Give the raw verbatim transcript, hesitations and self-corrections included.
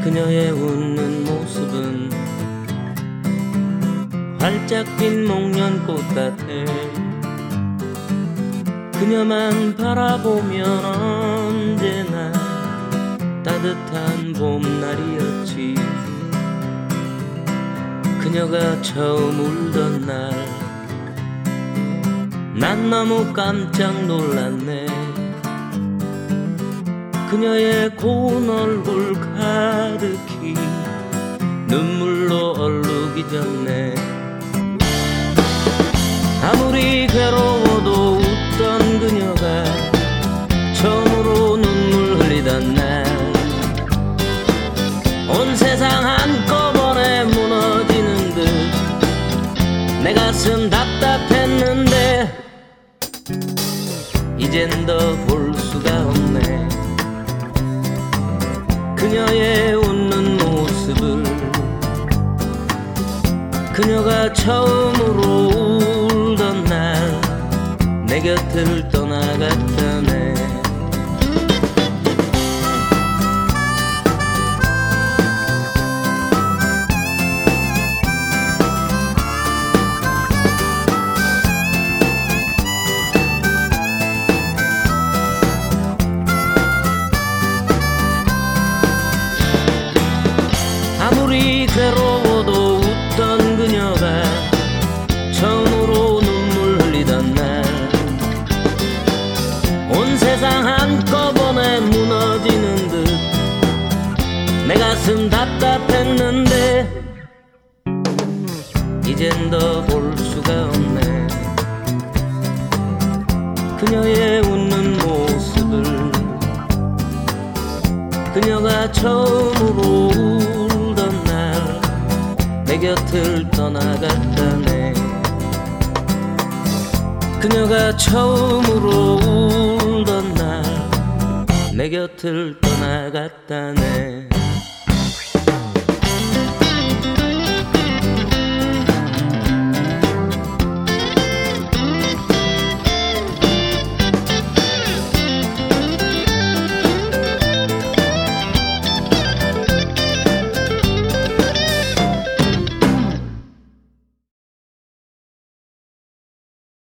그녀의 웃는 모습은 활짝 핀 목련꽃 같아. 그녀만 바라보면 언제나 따뜻한 봄날이었지. 그녀가 처음 울던 날 난 너무 깜짝 놀랐네. 그녀의 고운 얼굴 가득히 눈물로 얼룩이 졌네. 아무리 괴로워도 웃던 그녀가 처음으로 눈물 흘리던 날 온 세상 한꺼번에 무너지는 듯 내 가슴 답답했는데 이젠 더 볼 수가 없네. 그녀의 웃는 모습을 그녀가 처음으로 울던 날 내 곁을 떠나갔다네. 아무리 괴로워도 웃던 그녀가 처음으로 눈물 흘리던 날 온 세상 한꺼번에 무너지는 듯 내 가슴 답답했는데 이젠 더 볼 수가 없네. 그녀의 웃는 모습을 그녀가 처음으로 울던 날 내 곁을 떠나갔다네. 그녀가 처음으로 울던 날 내 곁을 떠나갔다네.